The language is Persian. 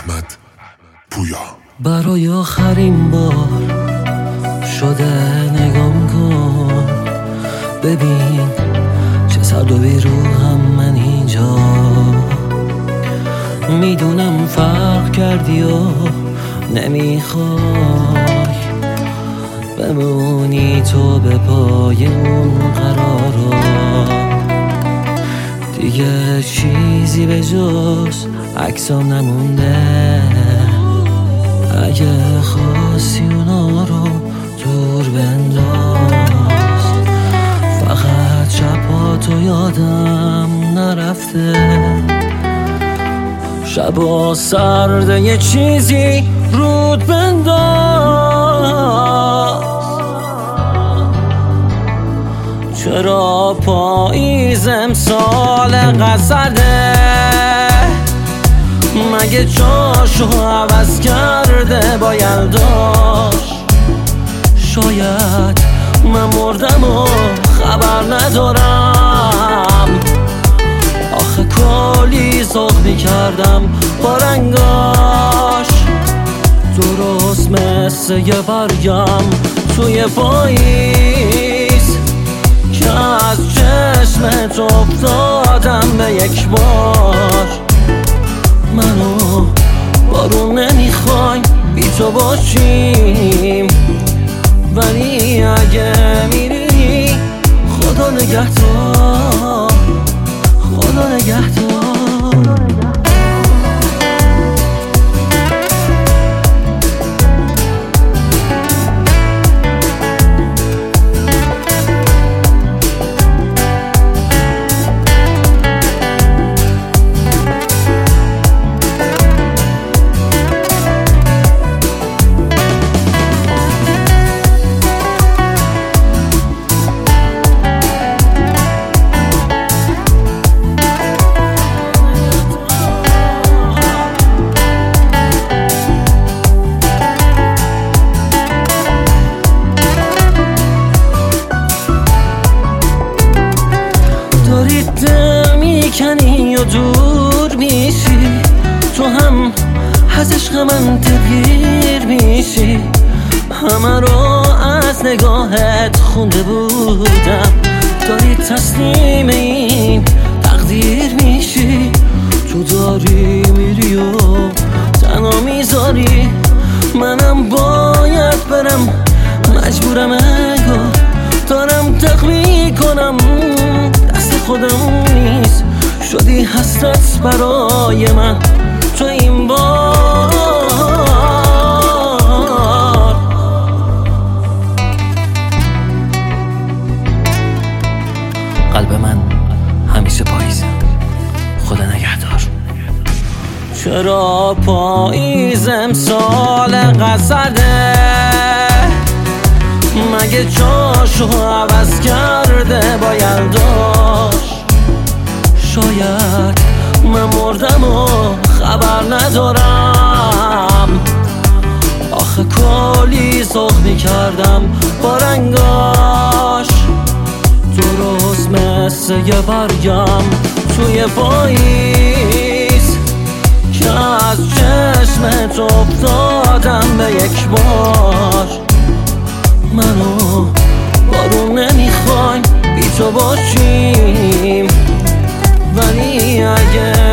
احمد پویا. برای آخرین بار شده نگام کن، ببین چه سرد و بیروحم من اینجا. میدونم فرق کردی و نمیخوای بمونی تو به پای اون قرارا. دیگه چیزی به جز عکسام نمونده، اگه خواستی اونا رو دور بنداز. فقط شباتو یادم نرفته، شبا سرده یه چیزی رود بنداز. چرا پاییز امسال قصده مگه جاشو عوض کرده با یلداش؟ شاید من مردم و خبر ندارم، آخه کلی ذوق میکردم با رنگاش. درست مثل یه برگم توی پاییز که از چشمت افتادم به یک بار. منو بارون نمیخوایم بی تو باشیم، ولی اگه میری خدا نگهدار، خدا نگهدار. دل میکنی و دور میشی، تو هم از عشق من دلگیر میشی. همه رو از نگاهت خونده بودم، داری تسلیم این تقدیر میشی. تو داری میری و تنها میذاری، منم باید برم، مجبورم انگار دارم تقوی کنم. خودم نیست شدی حسرت برای من تو این بار. قلب من همیشه پاییزه، خدا نگهدار. چرا پاییز امسال قصده مگه جاشو عوض کرده با یلداش؟ شاید من مردم و خبر ندارم، آخه کلی ذوق میکردم با رنگاش. درست مثل یه برگم توی پاییز که از چشمت افتادم به یک بار. منو بارون نمیخوایم بی تو باشیم، ولی اگه